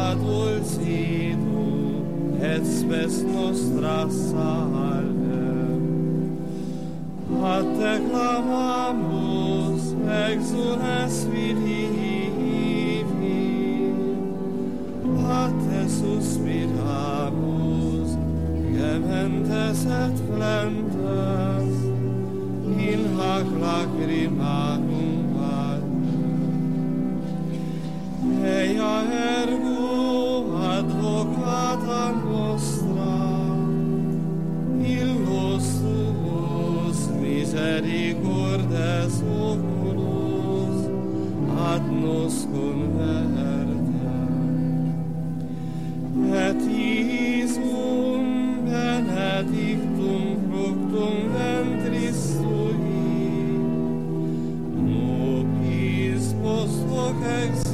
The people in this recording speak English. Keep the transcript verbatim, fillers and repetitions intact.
dulcido, et spes nostra salve. A te clamamus, exules vidivi, a te suspiramus, gementes et flentes, in hac lacrimarum vale. Ea ergo advocata nostra, illos tuos misericordes oculos ad nos converte. Et isum benedictum fructum ventris tui, nobis post hoc ex